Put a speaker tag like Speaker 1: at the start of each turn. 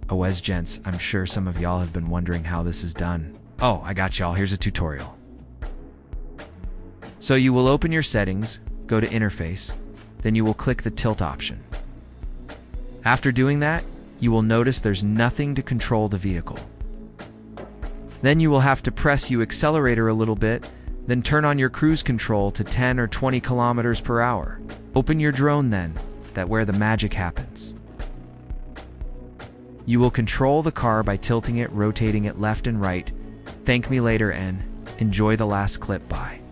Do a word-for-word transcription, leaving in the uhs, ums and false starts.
Speaker 1: Awes gents, I'm sure some of y'all have been wondering how this is done. Oh, I got y'all. Here's a tutorial. So you will open your settings, go to interface, then you will click the tilt option. After doing that, you will notice there's nothing to control the vehicle. Then you will have to press U accelerator a little bit, then turn on your cruise control to ten or twenty kilometers per hour. Open your drone then, that's where the magic happens. You will control the car by tilting it, rotating it left and right. Thank me later and enjoy the last clip. Bye.